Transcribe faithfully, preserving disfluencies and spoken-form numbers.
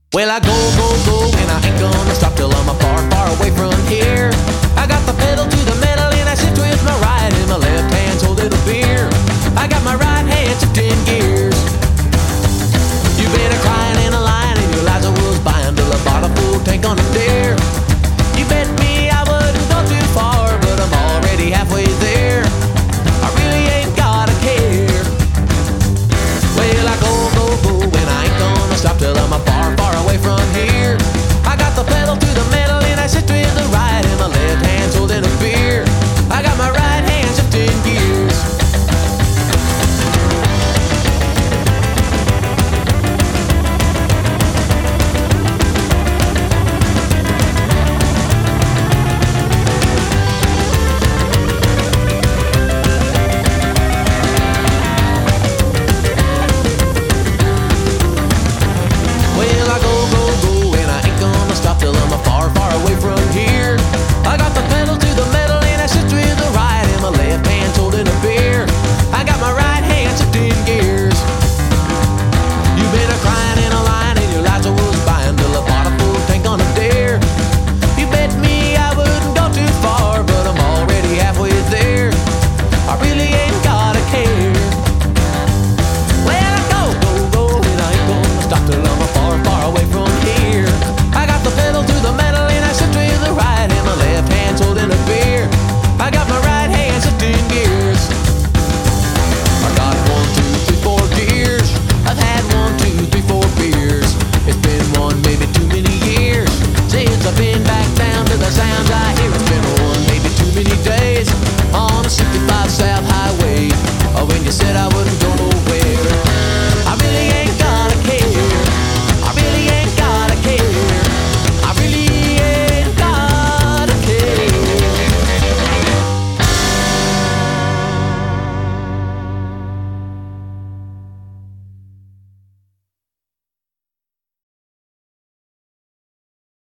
Well, I go, go, go, and I ain't gonna stop till I'm far, far away from here. I got the pedal to the metal and I shift with my right and my left hand's holding a beer. I got my right hand shifting gears. You've been a crying and a lying and your Eliza was buying till I bought a full tank on a dare. You bet me I wouldn't go too far, but I'm already halfway there. I really ain't gotta care. Well, I go, go, go, and I ain't gonna stop till I'm far, far away from here. I got the pedal to the metal and I shift with the